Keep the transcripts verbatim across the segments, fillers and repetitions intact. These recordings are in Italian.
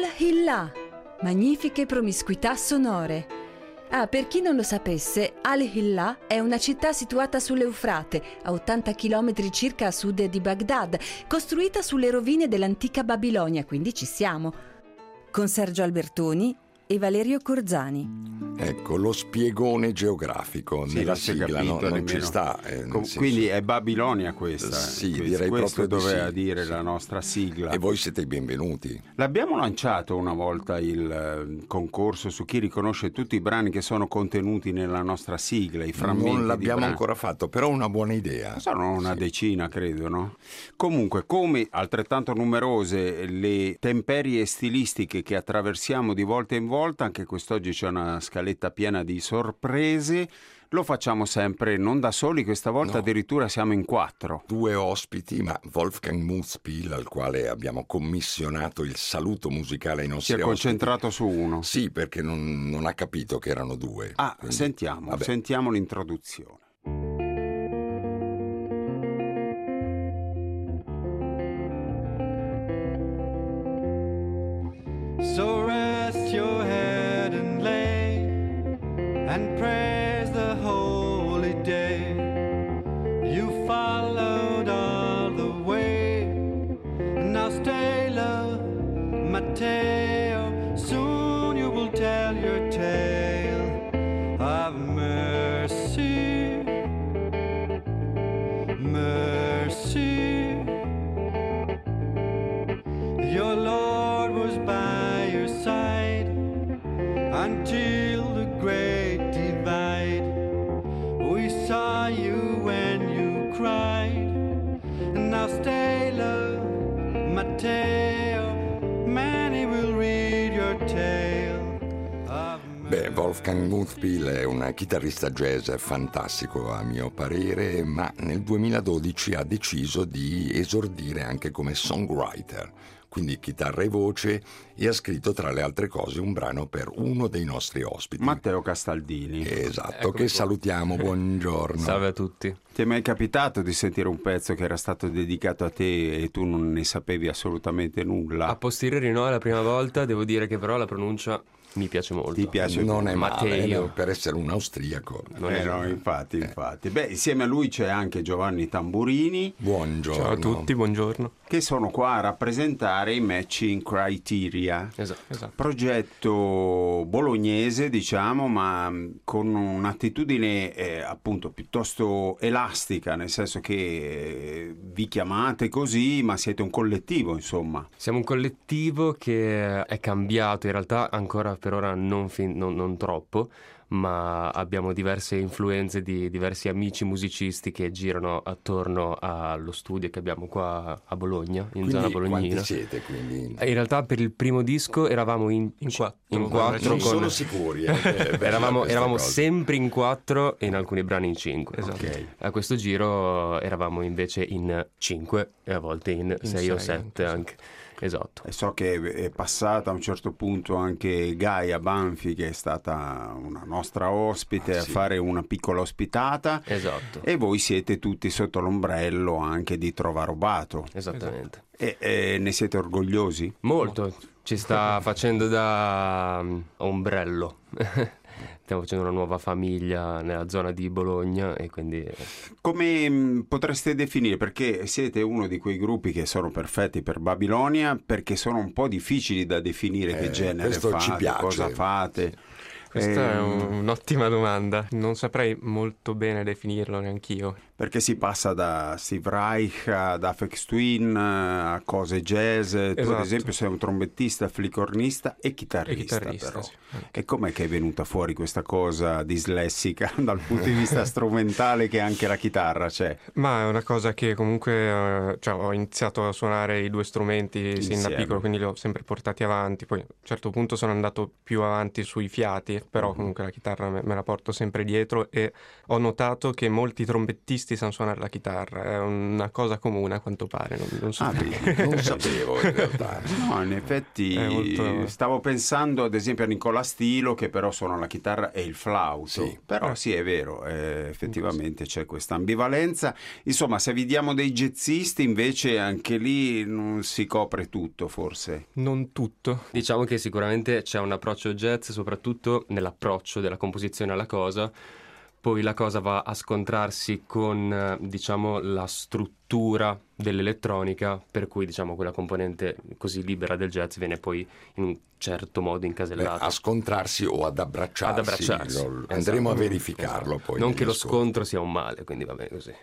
Al-Hillah, magnifiche promiscuità sonore. Ah, per chi non lo sapesse, Al-Hillah è una città situata sull'Eufrate, a ottanta chilometri circa a sud di Baghdad, costruita sulle rovine dell'antica Babilonia, quindi ci siamo. Con Sergio Albertoni e Valerio Corzani. Ecco, lo spiegone geografico sì, nella sigla capito, no, non ci nemmeno. sta. Eh, Com- senso... Quindi è Babilonia questa. Sì, questo, direi questo proprio di doveva sì, dire sì. la nostra sigla. E voi siete i benvenuti. L'abbiamo lanciato una volta il eh, concorso su chi riconosce tutti i brani che sono contenuti nella nostra sigla, i frammenti Non di l'abbiamo brani. ancora fatto, però è una buona idea. Sono una Sì. decina, credo, no? Comunque, come altrettanto numerose le temperie stilistiche che attraversiamo di volta in volta, anche quest'oggi c'è una scaletta piena di sorprese. Lo facciamo sempre non da soli, questa volta No. addirittura siamo in quattro. Due ospiti, ma Wolfgang Muthspiel, al quale abbiamo commissionato il saluto musicale ai Si nostri è ospiti. concentrato su uno. Sì, perché non, non ha capito che erano due. Ah, Quindi, sentiamo, vabbè. sentiamo l'introduzione. So rest your head and lay and praise the holy day. You followed all the way, and now stay, love, Matteo. Soon you will tell your tale of mercy, mercy. Your Lord was by your side until the great divide. We saw you when you cried, and now stay, love, Matteo. Many will read your tale of Beh, Wolfgang Muthspiel è un chitarrista jazz fantastico a mio parere, ma nel duemiladodici ha deciso di esordire anche come songwriter, quindi chitarra e voce, e ha scritto tra le altre cose un brano per uno dei nostri ospiti. Matteo Castaldini. Esatto, Eccomi che qua. salutiamo, buongiorno. Salve a tutti. Ti è mai capitato di sentire un pezzo che era stato dedicato a te e tu non ne sapevi assolutamente nulla? A posteriori no, è la prima volta, devo dire che però la pronuncia mi piace molto. Ti piace? Non è male, Matteo. no, per essere un austriaco. Non Eh è no, male. infatti, infatti. Beh, insieme a lui c'è anche Giovanni Tamburini, Buongiorno. Ciao a tutti, buongiorno. che sono qua a rappresentare i Matching Criteria. Esatto. Esatto. Progetto bolognese, diciamo, ma mh, con un'attitudine eh, appunto piuttosto elastica, nel senso che eh, vi chiamate così, ma siete un collettivo, insomma. Siamo un collettivo che è cambiato, in realtà ancora per ora non, fin- non- non troppo, ma abbiamo diverse influenze di diversi amici musicisti che girano attorno allo studio che abbiamo qua a Bologna, in zona Quindi bolognina. quanti siete? Quindi? In realtà per il primo disco eravamo in, In quattro. in Guarda, quattro Non con... sono sicuri. Eh, che è bella eravamo questa eravamo cosa. sempre in quattro e in alcuni brani in cinque. Esatto. Ok. A questo giro eravamo invece in cinque e a volte in sei o sei sette anche, anche. Esatto. E so che è passata a un certo punto anche Gaia Banfi, che è stata una nostra ospite, Ah, a sì. fare una piccola ospitata. Esatto. E voi siete tutti sotto l'ombrello anche di Trovarobato. Esattamente. E, e ne siete orgogliosi? Molto. Ci sta facendo da um, ombrello. Stiamo facendo una nuova famiglia nella zona di Bologna e quindi Come mh, potreste definire? Perché siete uno di quei gruppi che sono perfetti per Babilonia, perché sono un po' difficili da definire che Eh, genere questo fate, ci piace. cosa fate. Questa è Ehm, un- un'ottima domanda. Non saprei molto bene definirlo neanch'io. Perché si passa da Steve Reich ad Aphex Twin a cose jazz. Tu ad Esatto. esempio sei un trombettista, flicornista e chitarrista, E chitarrista, però. sì. E com'è che è venuta fuori questa cosa dislessica dal punto di vista strumentale, che anche la chitarra c'è? Ma è una cosa che comunque eh, cioè, ho iniziato a suonare i due strumenti sin da Insieme. piccolo, quindi li ho sempre portati avanti. Poi a un certo punto sono andato più avanti sui fiati però comunque la chitarra me, me la porto sempre dietro, e ho notato che molti trombettisti sanno suonare la chitarra, è una cosa comune a quanto pare, non, non so Ah, perché. Non sapevo in realtà. No, in effetti molto... stavo pensando ad esempio a Nicola Stilo, che però suona la chitarra e il flauto. Sì. Però sì, è vero, eh, effettivamente c'è questa ambivalenza. Insomma, se vi diamo dei jazzisti, invece anche lì non si copre tutto, forse. Non tutto. Diciamo che sicuramente c'è un approccio jazz, soprattutto nell'approccio della composizione alla cosa. Poi la cosa va a scontrarsi con, eh, diciamo, la struttura dell'elettronica, per cui, diciamo, quella componente così libera del jazz viene poi in un certo modo Beh, incasellata. a scontrarsi o ad abbracciarsi, Ad abbracciarsi. Lo- andremo Esatto. a verificarlo Esatto. poi. Non negli che lo ascolti. scontro sia un male, quindi va bene così.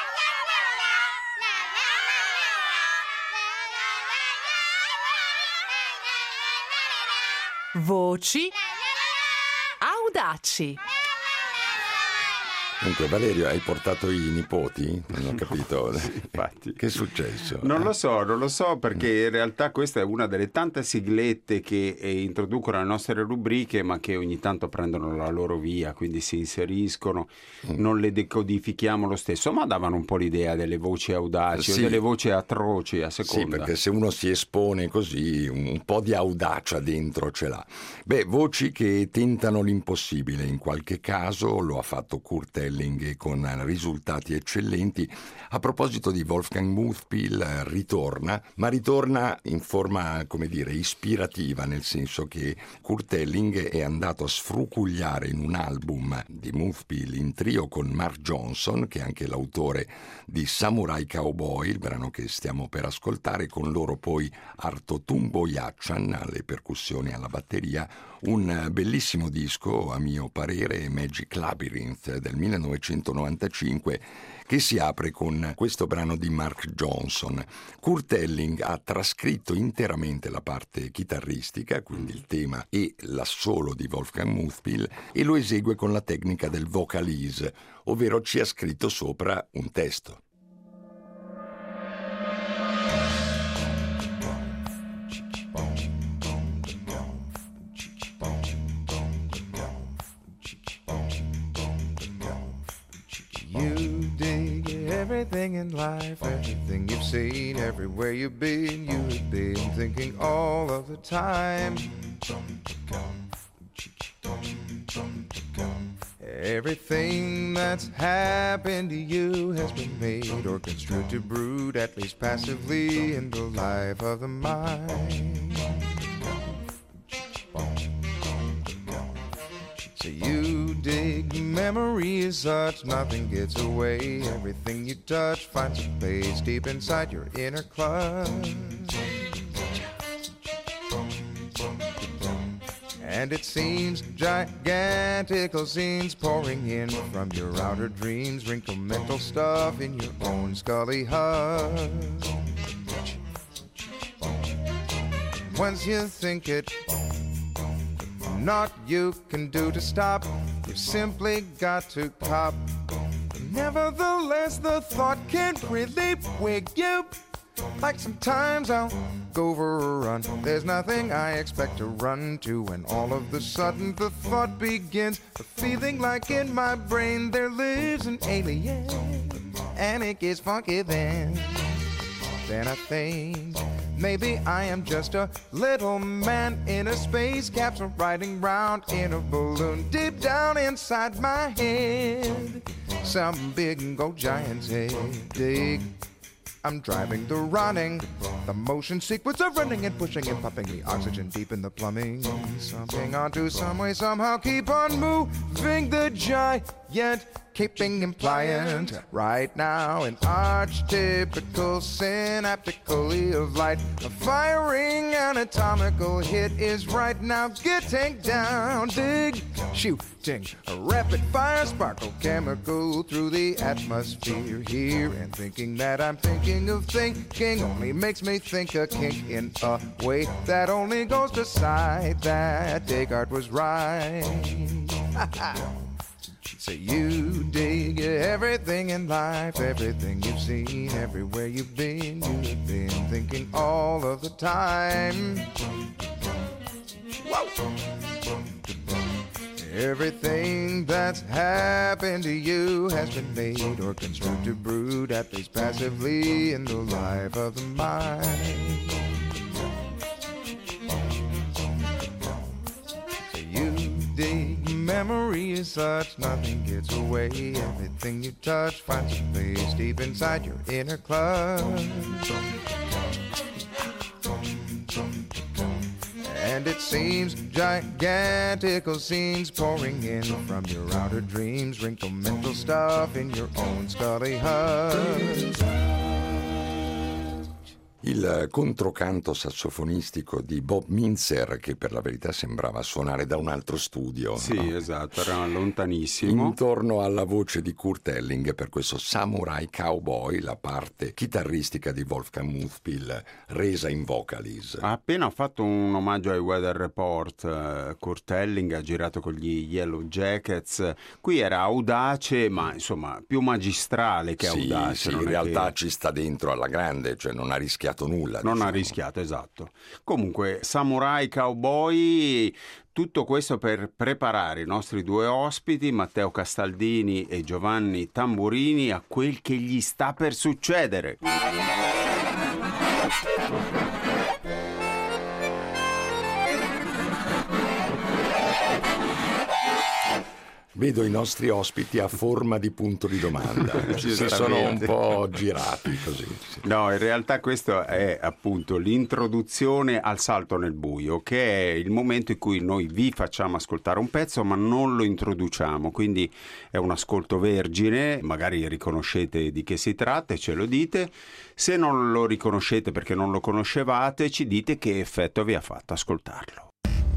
Voci audaci. Comunque Valerio, hai portato i nipoti? Non ho capito. Infatti. Che è successo? Non lo so, non lo so, perché in realtà questa è una delle tante siglette che eh, introducono le nostre rubriche, ma che ogni tanto prendono la loro via, quindi si inseriscono, non le decodifichiamo lo stesso, ma davano un po' l'idea delle voci audaci Sì. o delle voci atroci a Sì, seconda. perché se uno si espone così, un, un po' di audacia dentro ce l'ha. Beh, voci che tentano l'impossibile, in qualche caso lo ha fatto Kurt Elling con risultati eccellenti. A proposito di Wolfgang Muthpil, ritorna, ma ritorna in forma, come dire, ispirativa, nel senso che Kurt Elling è andato a sfrucugliare in un album di Muthpil in trio con Mark Johnson, che è anche l'autore di Samurai Cowboy, il brano che stiamo per ascoltare, con loro poi Arto Tumbo Yachan alle percussioni e alla batteria. Un bellissimo disco, a mio parere, Magic Labyrinth del millenovecentonovantacinque, che si apre con questo brano di Mark Johnson. Kurt Elling ha trascritto interamente la parte chitarristica, quindi il tema e l'assolo di Wolfgang Muthpil, e lo esegue con la tecnica del vocalise, ovvero ci ha scritto sopra un testo. You dig everything in life, everything you've seen, everywhere you've been, you've been thinking all of the time. Everything that's happened to you has been made or construed to brood, at least passively, in the life of the mind. So you dig memories such nothing gets away. Everything you touch finds a place deep inside your inner clutch. And it seems gigantical scenes pouring in from your outer dreams, wrinkle mental stuff in your own scully hush. Once you think it, not you can do to stop, you simply got to cop. Nevertheless, the thought can't really wake you. Like sometimes I'll go over a run, there's nothing I expect to run to, and all of the sudden the thought begins, a feeling like in my brain there lives an alien, and it gets funky then. Then I think maybe I am just a little man in a space capsule riding round in a balloon. Deep down inside my head, some big and gold giant's head. Dig, I'm driving the running, the motion sequence of running and pushing and pumping the oxygen deep in the plumbing. Something onto some way, somehow keep on moving the giant, keeping him pliant. Right now, an archetypical synaptically of light, a firing anatomical hit is right now getting down. Dig, shooting a rapid fire sparkle chemical through the atmosphere here, and thinking that I'm thinking of thinking only makes me think a kink in a way that only goes to side that Descartes was right. So you dig everything in life, everything you've seen, everywhere you've been, you've been thinking all of the time. Whoa. Everything that's happened to you has been made or construed to brood at least passively in the life of the mind. So you dig memory is such, nothing gets away. Everything you touch finds a place deep inside your inner clutch. And it seems gigantical scenes pouring in from your outer dreams, wrinkle mental stuff in your own scully hutch. Il controcanto sassofonistico di Bob Mintzer, che per la verità sembrava suonare da un altro studio. Sì, no? esatto, era lontanissimo. Intorno alla voce di Kurt Elling per questo Samurai Cowboy, la parte chitarristica di Wolfgang Muthpil resa in vocalise. Ha appena fatto un omaggio ai Weather Report. Kurt Elling ha girato con gli Yellow Jackets. Qui era audace, ma insomma più magistrale che sì, audace. Sì, non in è realtà che... ci sta dentro alla grande, cioè non ha rischiato nulla. Non diciamo. ha rischiato, esatto. Comunque, Samurai Cowboy, tutto questo per preparare i nostri due ospiti, Matteo Castaldini e Giovanni Tamburini, a quel che gli sta per succedere. Vedo i nostri ospiti a forma di punto di domanda, si sono un po' girati così. Sì. No, in realtà questo è appunto l'introduzione al salto nel buio, che è il momento in cui noi vi facciamo ascoltare un pezzo ma non lo introduciamo, quindi è un ascolto vergine, magari riconoscete di che si tratta e ce lo dite. Se non lo riconoscete perché non lo conoscevate, ci dite che effetto vi ha fatto ascoltarlo.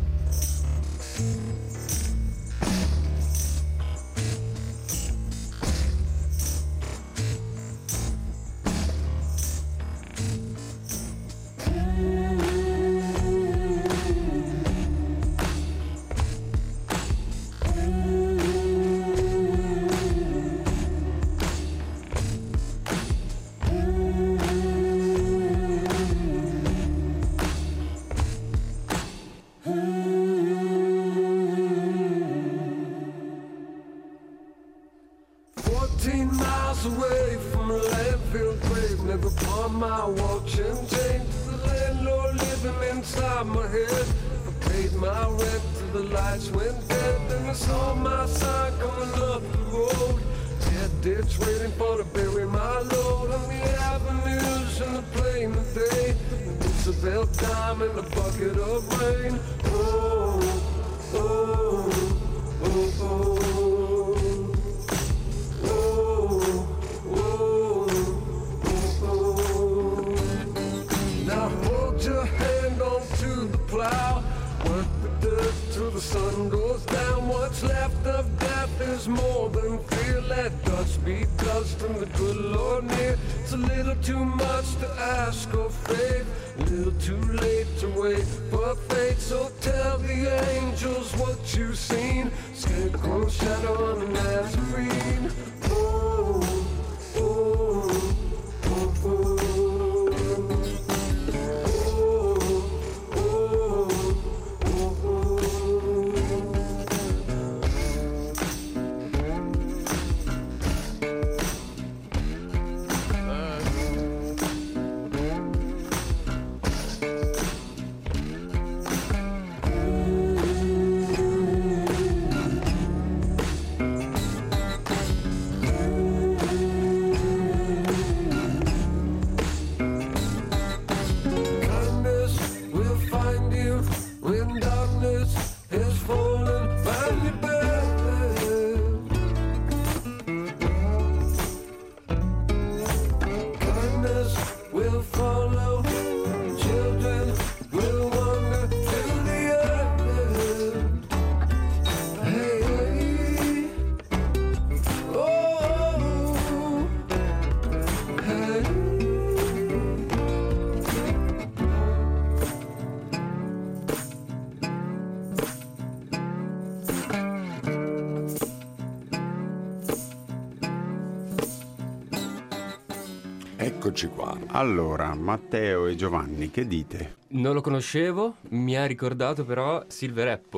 Eccoci qua. Allora, Matteo e Giovanni, che dite? Non lo conoscevo, mi ha ricordato però Silver Apple.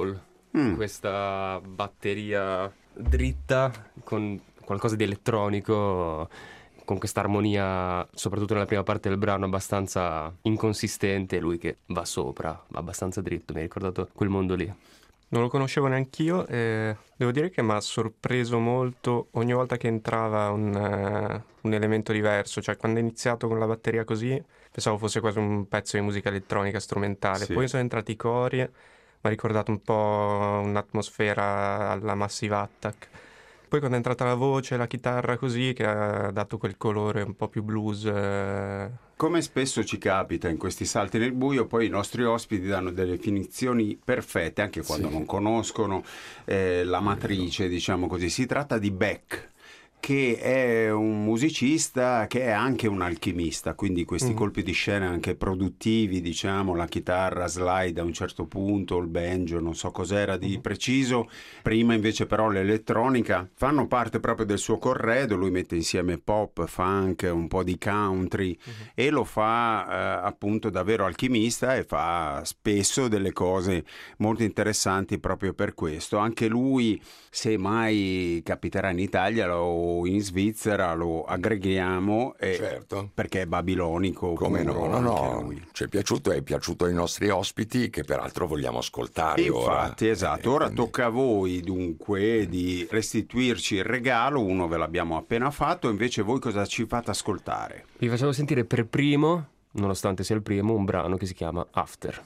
mm. questa batteria dritta con qualcosa di elettronico, con questa armonia, soprattutto nella prima parte del brano, abbastanza inconsistente, e lui che va sopra, va abbastanza dritto. Mi ha ricordato quel mondo lì. Non lo conoscevo neanch'io e devo dire che mi ha sorpreso molto ogni volta che entrava un, uh, un elemento diverso. Cioè, quando è iniziato con la batteria così, pensavo fosse quasi un pezzo di musica elettronica strumentale. Sì. Poi sono entrati i cori, mi ha ricordato un po' un'atmosfera alla Massive Attack. Poi quando è entrata la voce, la chitarra così, che ha dato quel colore un po' più blues. Eh... Come spesso ci capita in questi salti nel buio, poi i nostri ospiti danno delle definizioni perfette, anche quando sì. non conoscono eh, la matrice, diciamo così. Si tratta di Beck, che è un musicista che è anche un alchimista, quindi questi mm. colpi di scena anche produttivi, diciamo, la chitarra slide a un certo punto, il banjo, non so cos'era di mm. preciso, prima invece però l'elettronica, fanno parte proprio del suo corredo. Lui mette insieme pop, funk, un po' di country mm. e lo fa eh, appunto davvero alchimista, e fa spesso delle cose molto interessanti proprio per questo. Anche lui, se mai capiterà in Italia lo in Svizzera, lo aggreghiamo, eh, certo. perché è babilonico. Come no, no, no. Lui. Ci è piaciuto, è piaciuto ai nostri ospiti, che peraltro vogliamo ascoltare. Infatti, ora. esatto. Ora quindi... tocca a voi dunque di restituirci il regalo. Uno ve l'abbiamo appena fatto, invece voi cosa ci fate ascoltare? Vi facciamo sentire per primo, nonostante sia il primo, un brano che si chiama After.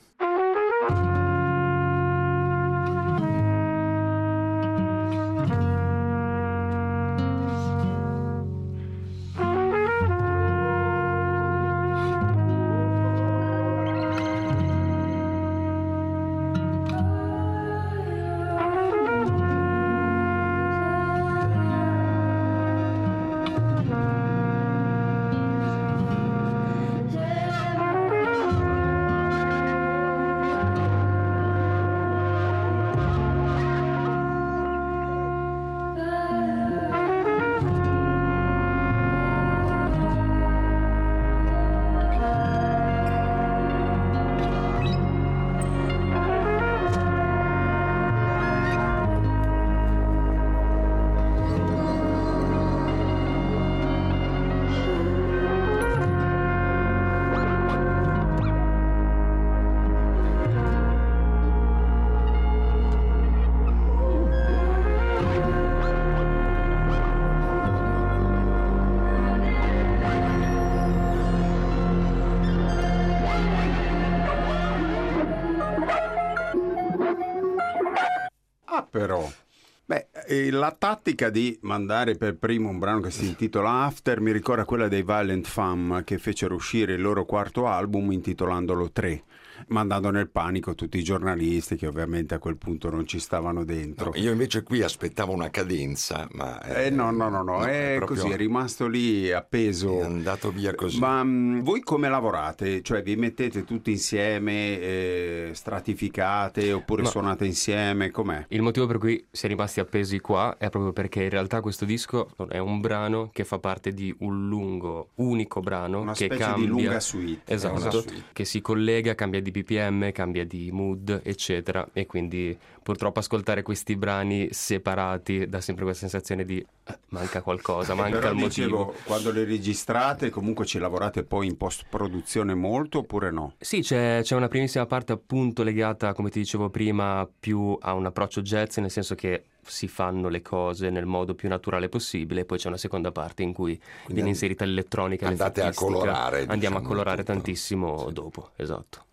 Però, beh, la tattica di mandare per primo un brano che si intitola After mi ricorda quella dei Violent Femmes, che fecero uscire il loro quarto album intitolandolo tre, mandando nel panico tutti i giornalisti che ovviamente a quel punto non ci stavano dentro. No, io invece qui aspettavo una cadenza, ma... Eh, eh no, no, no, no, no è, è proprio... così, è rimasto lì appeso. È andato via così. Ma mh, voi come lavorate? Cioè vi mettete tutti insieme, eh, stratificate, oppure ma... suonate insieme? Com'è? Il motivo per cui si è rimasti appesi qua è proprio perché in realtà questo disco è un brano che fa parte di un lungo, unico brano, una che specie cambia... di lunga suite. Esatto, una suite. Che si collega, cambia di B P M, cambia di mood, eccetera, e quindi purtroppo ascoltare questi brani separati dà sempre questa sensazione di eh, manca qualcosa, manca Però il dicevo, motivo. Quando le registrate comunque ci lavorate poi in post-produzione molto, oppure no? Sì, c'è, c'è una primissima parte appunto legata, come ti dicevo prima, più a un approccio jazz, nel senso che si fanno le cose nel modo più naturale possibile, e poi c'è una seconda parte in cui Quindi viene inserita l'elettronica, andate a colorare, andiamo diciamo, a colorare tutto. tantissimo Sì. dopo, esatto.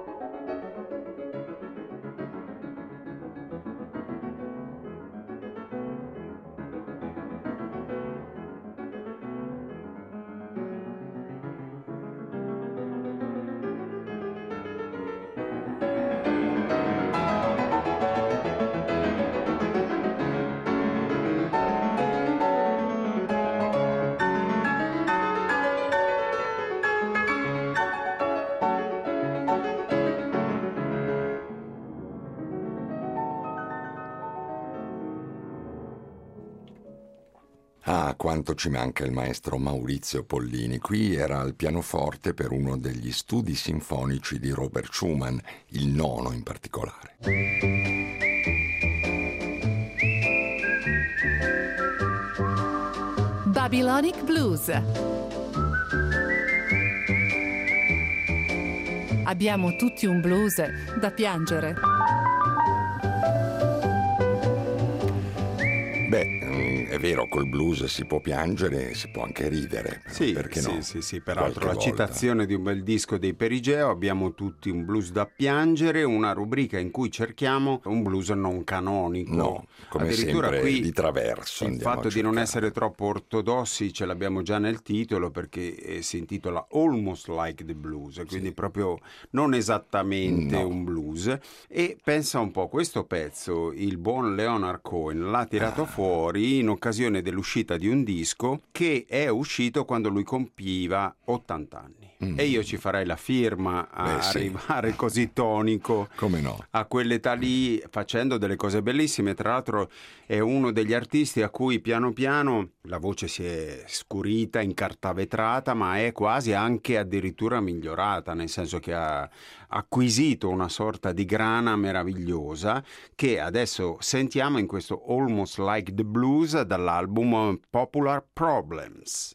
Ah, quanto ci manca il maestro Maurizio Pollini. Qui era al pianoforte per uno degli studi sinfonici di Robert Schumann, il nono in particolare. Babylonic Blues. Abbiamo tutti un blues da piangere. Beh, è vero, col blues si può piangere, si può anche ridere. Sì, perché sì, no? sì, sì, peraltro Qualche la volta. citazione di un bel disco dei Perigeo, abbiamo tutti un blues da piangere, una rubrica in cui cerchiamo un blues non canonico. No, come Addirittura sempre qui di traverso. il andiamo fatto a di non cercare. essere troppo ortodossi ce l'abbiamo già nel titolo, perché eh, si intitola Almost Like the Blues, quindi Sì. proprio non esattamente No. un blues. E pensa un po', questo pezzo il buon Leonard Cohen l'ha tirato Ah. fuori in occasione dell'uscita di un disco che è uscito quando lui compiva ottanta anni. Mm. E io ci farei la firma a Beh, sì. arrivare così tonico Come no? a quell'età lì, facendo delle cose bellissime. Tra l'altro è uno degli artisti a cui piano piano la voce si è scurita, incartavetrata, ma è quasi anche addirittura migliorata, nel senso che ha acquisito una sorta di grana meravigliosa che adesso sentiamo in questo Almost Like the Blues dall'album Popular Problems.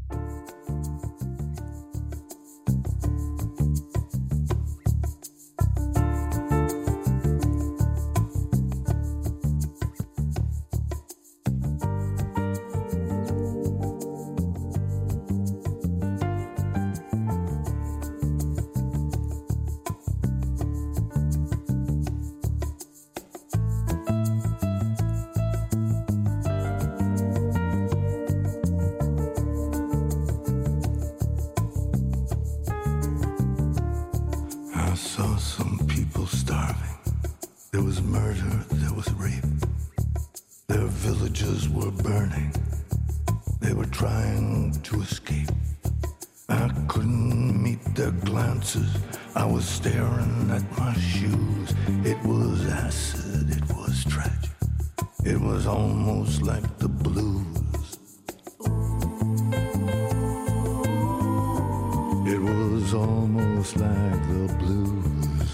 I saw some people starving. There was murder, there was rape. Their villages were burning. They were trying to escape. I couldn't meet their glances. I was staring at my shoes. It was acid, it was tragic. It was almost like the blues. It was almost like the blues.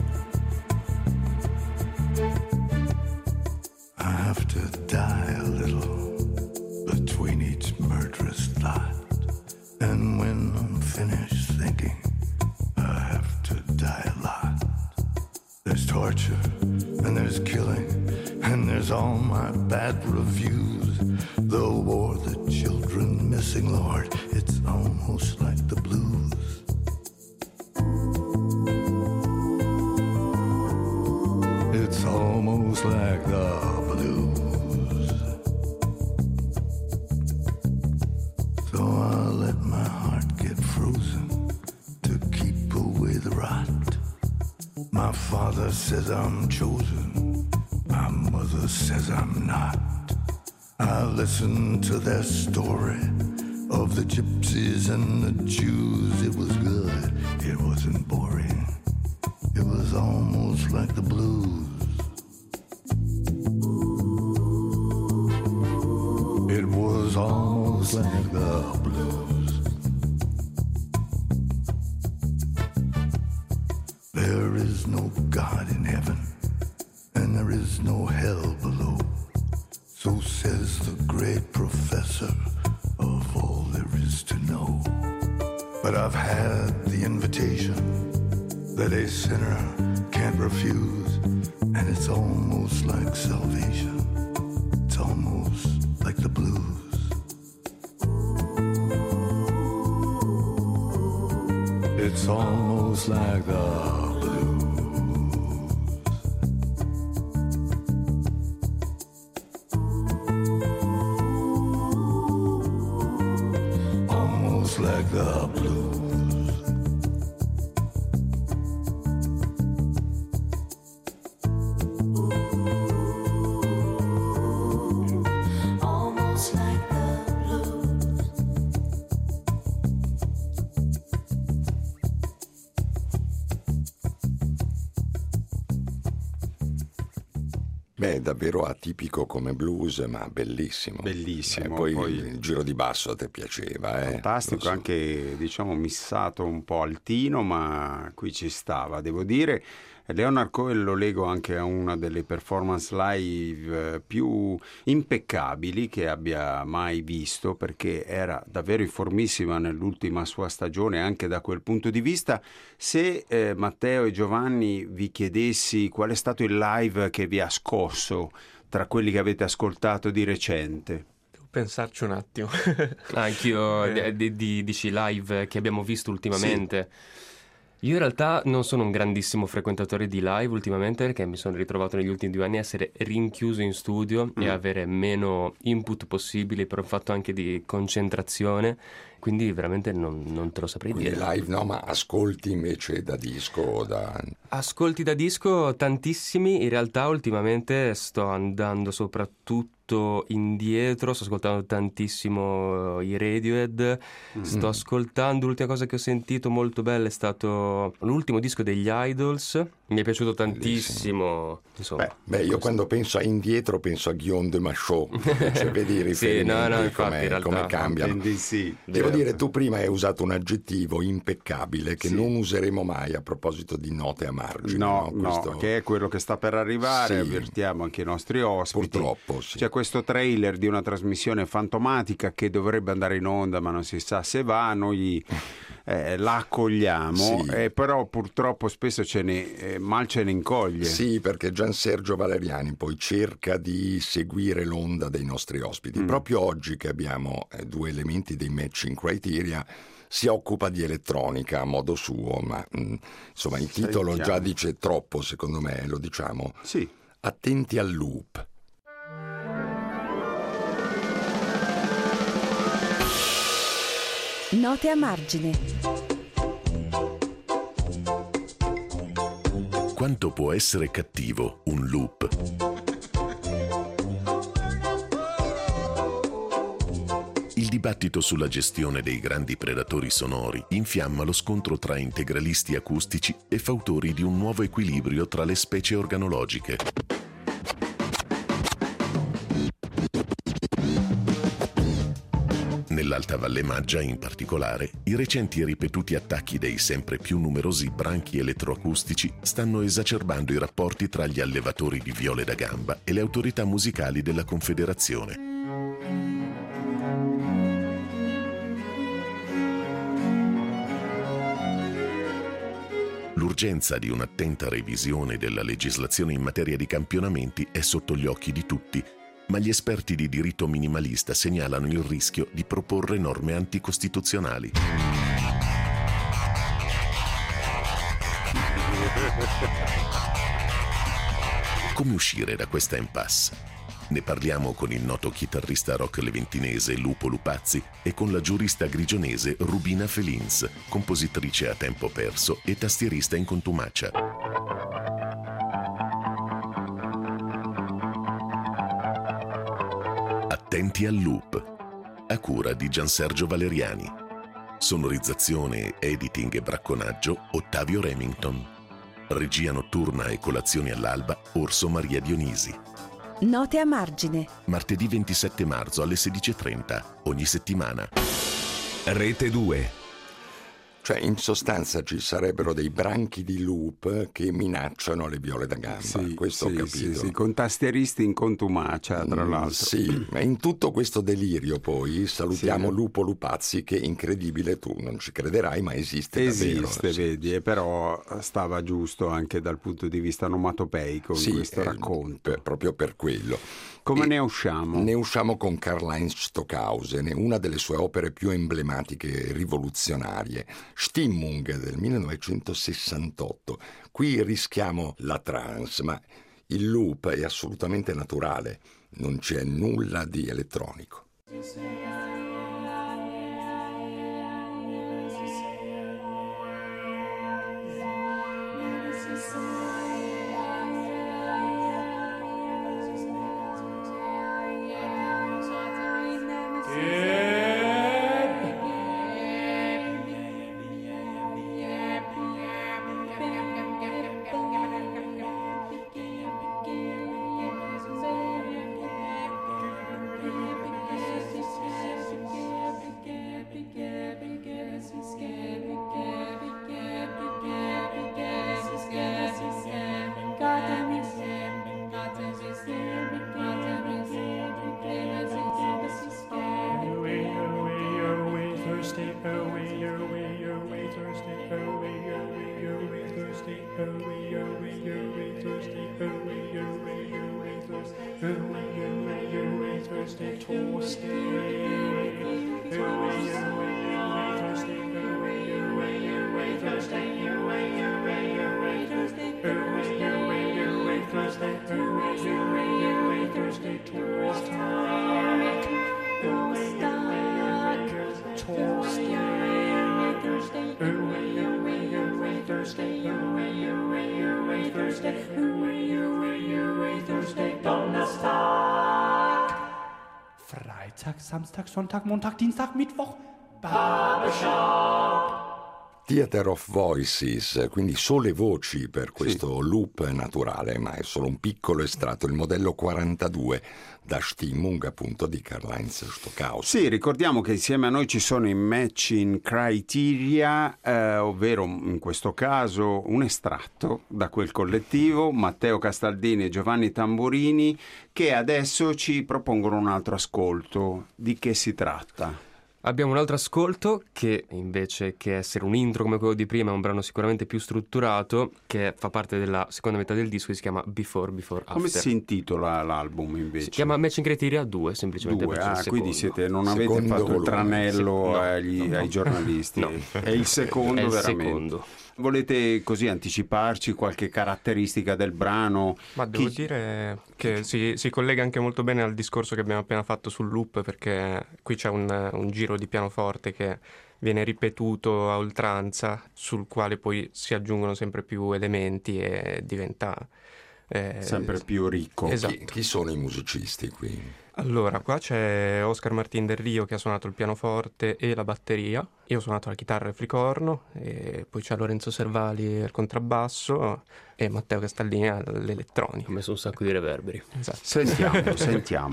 I have to die a little between each murderous thought. And when I'm finished thinking, I have to die a lot. There's torture, and there's killing, and there's all my bad reviews. The war, the children missing, Lord, it's almost like the blues. It's almost like the blues. So I let my heart get frozen to keep away the rot. My father says I'm chosen, my mother says I'm not. I listen to their story of the gypsies and the Jews. It was good, it wasn't boring. It was almost like the blues. It was almost like the blues. There is no God in heaven, and there is no hell below. So says the great professor of all there is to know. But I've had the invitation that a sinner can't refuse, and it's almost like salvation. It's almost like the blues. It's almost like the blues. Almost like the blues. Almost like the blues. Beh, è davvero atipico come blues, ma bellissimo. Bellissimo, Eh, poi, poi- il giro di basso a te piaceva, eh? Fantastico, Lo so. anche diciamo missato un po' altino, ma qui ci stava, devo dire. Leonard Cohen lo leggo anche a una delle performance live eh, più impeccabili che abbia mai visto, perché era davvero informissima nell'ultima sua stagione anche da quel punto di vista. Se eh, Matteo e Giovanni vi chiedessi qual è stato il live che vi ha scosso tra quelli che avete ascoltato di recente? Devo pensarci un attimo. Anch'io, Eh. di, di- dici live che abbiamo visto ultimamente. Io in realtà non sono un grandissimo frequentatore di live ultimamente, perché mi sono ritrovato negli ultimi due anni a essere rinchiuso in studio Mm. e avere meno input possibili per un fatto anche di concentrazione, quindi veramente non, non te lo saprei Quindi dire. live no, ma ascolti invece da disco o da... Ascolti da disco tantissimi, in realtà ultimamente sto andando soprattutto indietro, sto ascoltando tantissimo i Radiohead, Mm. sto ascoltando, l'ultima cosa che ho sentito molto bella è stato l'ultimo disco degli Idols, mi è piaciuto tantissimo, insomma. Beh, beh, io questo. quando penso a indietro penso a Guillaume de Machaut, cioè vedi i Sì, riferimenti, no, no, infatti, come, in realtà, come cambiano. Quindi sì. Devo Vero. dire, tu prima hai usato un aggettivo impeccabile che Sì. non useremo mai a proposito di note a margine. No, no? no, Questo- che è quello che sta per arrivare, Sì. avvertiamo anche i nostri ospiti. Purtroppo, sì. C'è questo trailer di una trasmissione fantomatica che dovrebbe andare in onda, ma non si sa se va, noi eh, la accogliamo, Sì. eh, però purtroppo spesso ce ne, eh, mal ce ne incoglie. Sì, perché Gian Sergio Valeriani poi cerca di seguire l'onda dei nostri ospiti. Mm. Proprio oggi che abbiamo eh, due elementi dei matching criteria, si occupa di elettronica a modo suo, ma mh, insomma il titolo Sentiamo. già dice troppo, secondo me, lo diciamo. Sì. Attenti al loop. Note a margine. Quanto può essere cattivo un loop? Il dibattito sulla gestione dei grandi predatori sonori infiamma lo scontro tra integralisti acustici e fautori di un nuovo equilibrio tra le specie organologiche. Nell'Alta Valle Maggia, in particolare, i recenti e ripetuti attacchi dei sempre più numerosi branchi elettroacustici stanno esacerbando i rapporti tra gli allevatori di viole da gamba e le autorità musicali della Confederazione. L'urgenza di un'attenta revisione della legislazione in materia di campionamenti è sotto gli occhi di tutti, ma gli esperti di diritto minimalista segnalano il rischio di proporre norme anticostituzionali. Come uscire da questa impasse? Ne parliamo con il noto chitarrista rock leventinese Lupo Lupazzi e con la giurista grigionese Rubina Felins, compositrice a tempo perso e tastierista in contumacia. Attenti al loop, a cura di Giansergio Valeriani. Sonorizzazione, editing e bracconaggio Ottavio Remington. Regia notturna e colazioni all'alba Orso Maria Dionisi. Note a margine. Martedì ventisette marzo alle sedici e trenta, ogni settimana. Rete due. Cioè, in sostanza ci sarebbero dei branchi di loop che minacciano le viole da gamba. Sì, questo sì, ho capito. sì, sì, con tastieristi in contumacia, tra Mm, l'altro. Sì, ma in tutto questo delirio poi salutiamo Sì. Lupo Lupazzi, che incredibile, tu non ci crederai, ma esiste, davvero. Esiste, Sì. vedi, e però stava giusto anche dal punto di vista onomatopeico in Sì, questo eh, racconto. per- proprio per quello. Come E ne usciamo? Ne usciamo con Karl-Heinz Stockhausen, una delle sue opere più emblematiche e rivoluzionarie, Stimmung del millenovecentosessantotto. Qui rischiamo la trance, ma il loop è assolutamente naturale, non c'è nulla di elettronico. away, away, away, Thursday, away, away, away, Thursday, away, away, away, Thursday, Thursday, away, away, away, Thursday, away, away, away, Thursday, away, away, away, Thursday, away, away, away, Thursday, away, away, away, Thursday, Thursday, Thursday, away, away, away, Thursday, away, away, away, Thursday, away, away, away, Thursday, Donnerstag, Freitag, Samstag, Sonntag, Montag, Dienstag, Mittwoch, Barbershop. Theater of Voices, quindi sole voci per questo sì. loop naturale, ma è solo un piccolo estratto, il modello quarantadue da Stimmung appunto di Karl-Heinz Stockhausen. Sì, ricordiamo che insieme a noi ci sono i matching criteria, eh, ovvero in questo caso un estratto da quel collettivo, Matteo Castaldini e Giovanni Tamburini, che adesso ci propongono un altro ascolto. Di che si tratta? Abbiamo un altro ascolto che invece che essere un intro come quello di prima è un brano sicuramente più strutturato che fa parte della seconda metà del disco e si chiama Before, Before, After. Come si intitola l'album invece? Si chiama Matching Criteria due, semplicemente due, perché ah, è il quindi siete, non avete secondo fatto volume. il tranello Sì, no, agli, no. ai giornalisti, No. È il secondo È il veramente. secondo. Volete così anticiparci qualche caratteristica del brano? Ma devo Chi... dire che si, si collega anche molto bene al discorso che abbiamo appena fatto sul loop, perché qui c'è un, un giro di pianoforte che viene ripetuto a oltranza, sul quale poi si aggiungono sempre più elementi e diventa eh, sempre più ricco. Esatto. Chi, chi sono i musicisti qui? Allora, qua c'è Oscar Martín del Rio che ha suonato il pianoforte e la batteria, io ho suonato la chitarra e il flicorno, e poi c'è Lorenzo Servali al contrabbasso e Matteo Castaldini all'elettronica. Ho messo un sacco di reverberi. Esatto. Sentiamo, sentiamo.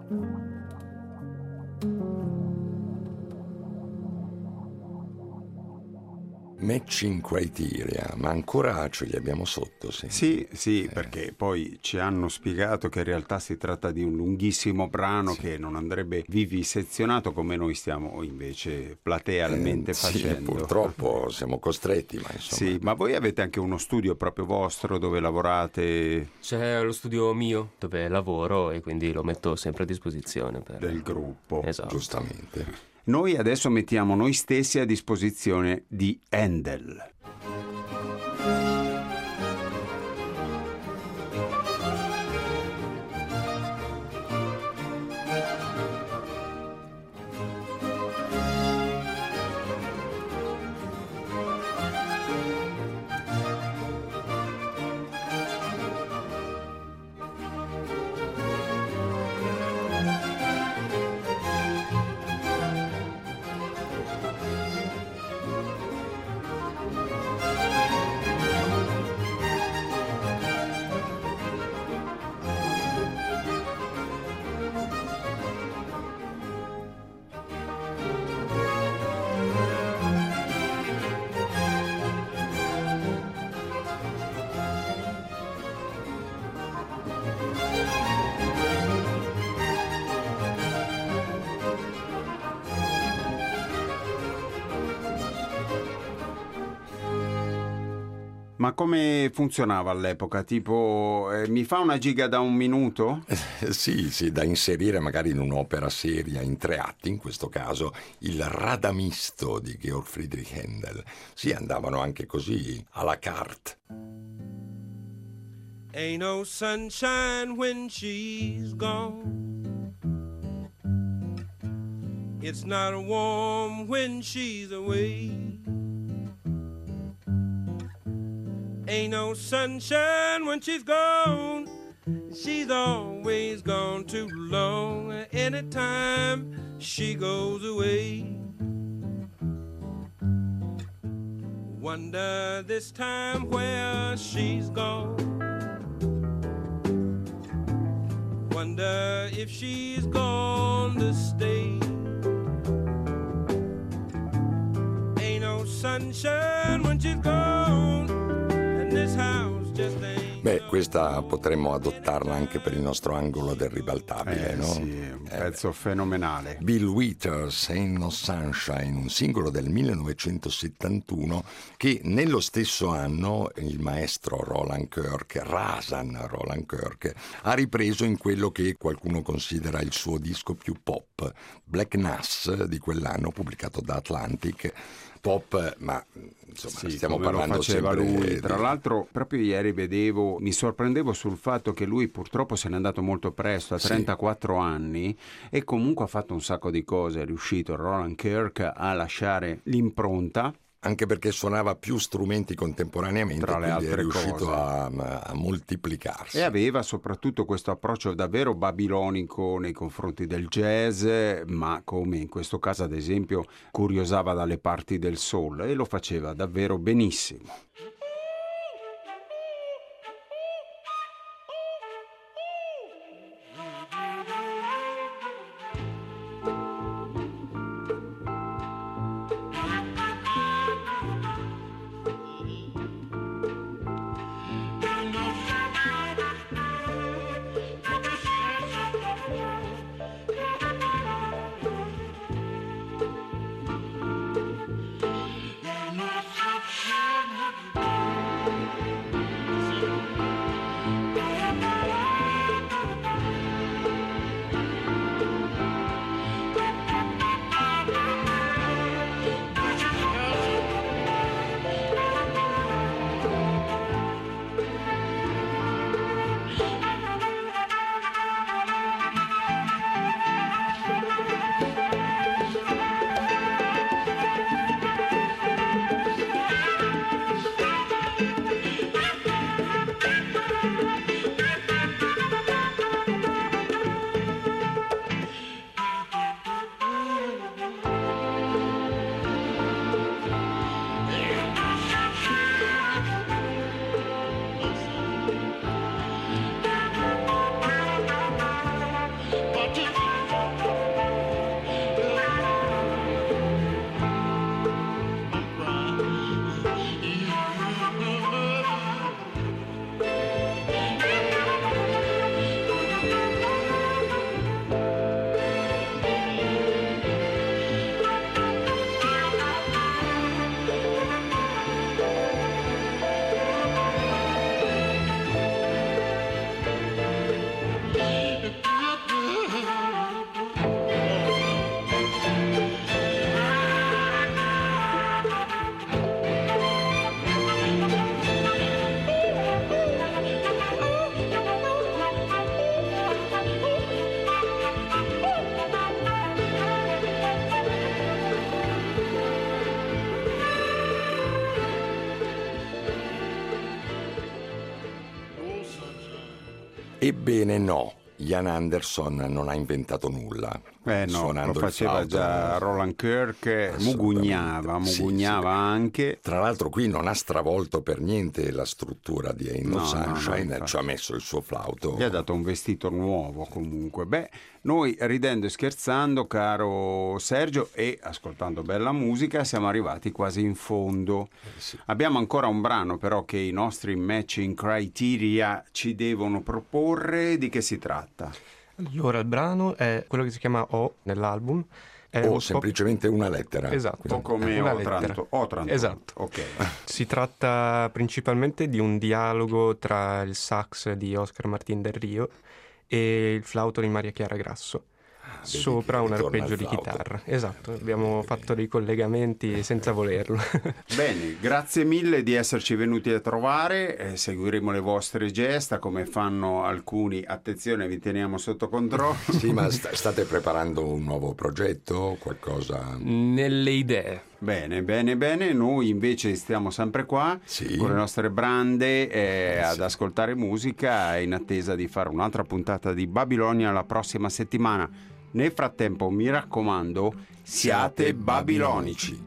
Matching criteria, ma ancora ce li abbiamo sotto, sì. Sì, sì, Eh. perché poi ci hanno spiegato che in realtà si tratta di un lunghissimo brano Sì. che non andrebbe vivisezionato come noi stiamo invece platealmente Eh, sì, facendo. purtroppo siamo costretti, ma insomma. Sì, ma voi avete anche uno studio proprio vostro dove lavorate C'è lo studio mio dove lavoro e quindi lo metto sempre a disposizione per... del gruppo. Esatto. Giustamente. Noi adesso mettiamo noi stessi a disposizione di Handel. Ma come funzionava all'epoca? Tipo, eh, mi fa una giga da un minuto? Eh, Sì, sì, da inserire magari in un'opera seria in tre atti, in questo caso il Radamisto di Georg Friedrich Händel. Sì, andavano anche così, à la carte. Ain't no sunshine when she's gone. It's not warm when she's away. Ain't no sunshine when she's gone. She's always gone too long. Anytime she goes away. Wonder this time where she's gone. Wonder if she's gone to stay. Ain't no sunshine when she's gone. And this house just ain't. Beh, questa potremmo adottarla anche per il nostro angolo del ribaltabile, Eh, no? sì, è un Eh, pezzo fenomenale. Bill Withers, Ain't No Sunshine, un singolo del millenovecentosettantuno che nello stesso anno il maestro Roland Kirk, Rasan Roland Kirk, ha ripreso in quello che qualcuno considera il suo disco più pop, Black Nass di quell'anno, pubblicato da Atlantic. Pop, ma insomma Sì, stiamo come lo parlando faceva sempre lui. di- Tra l'altro proprio ieri vedevo, mi sorprendevo sul fatto che lui purtroppo se n'è andato molto presto, a Sì. trentaquattro anni, e comunque ha fatto un sacco di cose, è riuscito Roland Kirk a lasciare l'impronta. anche perché suonava più strumenti contemporaneamente, Tra le quindi è altre riuscito cose. a, a moltiplicarsi. E aveva soprattutto questo approccio davvero babilonico nei confronti del jazz, ma come in questo caso ad esempio curiosava dalle parti del soul, e lo faceva davvero benissimo. Ain't no sunshine when Ebbene no, Ian Anderson non ha inventato nulla. Eh no, Suonando lo faceva il flauto, già Roland Kirk, mugugnava, mugugnava sì, sì. anche. Tra l'altro qui non ha stravolto per niente la struttura di Ain't No, No, no, no, Sunshine, infatti. ci ha messo il suo flauto. Gli ha dato un vestito nuovo comunque. Beh, noi ridendo e scherzando, caro Sergio, e ascoltando bella musica, siamo arrivati quasi in fondo. sì. Abbiamo ancora un brano però che i nostri matching criteria ci devono proporre. Di che si tratta? Allora, il brano è quello che si chiama O nell'album. È O un po'- semplicemente una lettera. Esatto. O come Una Otranto. lettera. Otranto. Esatto. Ok. Si tratta principalmente di un dialogo tra il sax di Oscar Martín del Rio e il flauto di Maria Chiara Grasso. vedi Sopra che un ritorna arpeggio al di flauto. chitarra. Esatto, abbiamo fatto dei collegamenti senza volerlo. Bene, grazie mille di esserci venuti a trovare, eh, seguiremo le vostre gesta come fanno alcuni, attenzione vi teniamo sotto controllo. Sì, ma sta- state preparando un nuovo progetto, qualcosa? Nelle idee. Bene, bene, bene, noi invece stiamo sempre qua Sì. con le nostre brande eh, Eh, ad sì. ascoltare musica in attesa di fare un'altra puntata di Babilonia la prossima settimana. Nel frattempo mi raccomando, siate babilonici.